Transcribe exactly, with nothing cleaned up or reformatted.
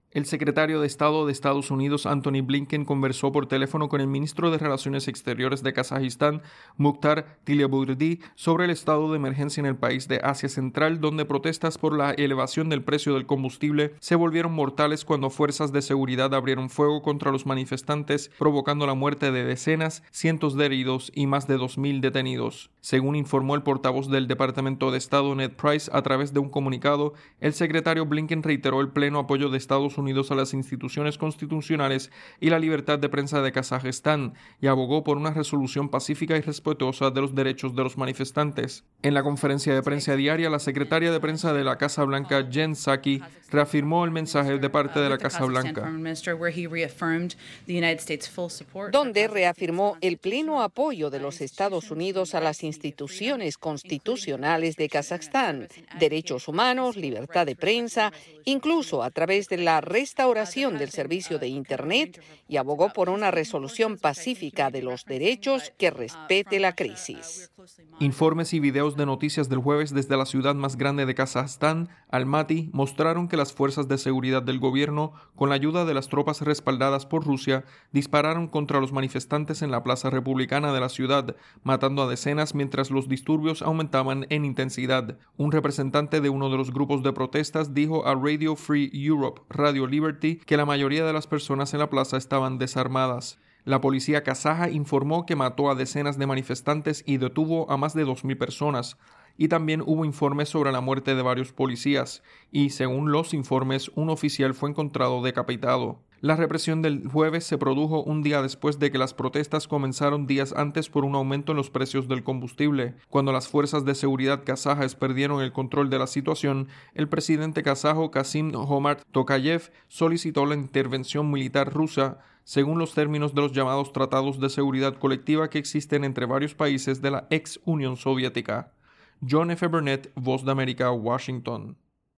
El secretario de Estado de Estados Unidos, Antony Blinken, conversó por teléfono con el ministro de Relaciones Exteriores de Kazajistán, Mukhtar Tillaburdi, sobre el estado de emergencia en el país de Asia Central, donde protestas por la elevación del precio del combustible se volvieron mortales cuando fuerzas de seguridad abrieron fuego contra los manifestantes, provocando la muerte de decenas, cientos de heridos y más de dos mil detenidos. Según informó el portavoz del Departamento de Estado, Ned Price, a través de un comunicado, el secretario Blinken reiteró el pleno apoyo de Estados Unidos a las instituciones constitucionales y la libertad de prensa de Kazajistán y abogó por una resolución pacífica y respetuosa de los derechos de los manifestantes. En la conferencia de prensa diaria, la secretaria de prensa de la Casa Blanca, Jen Psaki, reafirmó el mensaje de parte de la Casa Blanca, donde reafirmó el pleno apoyo de los Estados Unidos a las instituciones constitucionales de Kazajstán, derechos humanos, libertad de prensa, incluso a través de la restauración del servicio de Internet, y abogó por una resolución pacífica de los derechos que respete la crisis. Informes y videos de noticias del jueves desde la ciudad más grande de Kazajstán, Almaty, mostraron que las fuerzas de seguridad del gobierno, con la ayuda de las tropas respaldadas por Rusia, dispararon contra los manifestantes en la plaza republicana de la ciudad, matando a decenas mientras los disturbios aumentaban en intensidad. Un representante de uno de los grupos de protestas dijo a Radio Free Europe, Radio Liberty, que la mayoría de las personas en la plaza estaban desarmadas. La policía kazaja informó que mató a decenas de manifestantes y detuvo a más de dos mil personas. Y también hubo informes sobre la muerte de varios policías, y según los informes, un oficial fue encontrado decapitado. La represión del jueves se produjo un día después de que las protestas comenzaron días antes por un aumento en los precios del combustible. Cuando las fuerzas de seguridad kazajas perdieron el control de la situación, el presidente kazajo Kassym-Jomart Tokayev solicitó la intervención militar rusa, según los términos de los llamados tratados de seguridad colectiva que existen entre varios países de la ex Unión Soviética. John F. Burnett, Voz de América, Washington.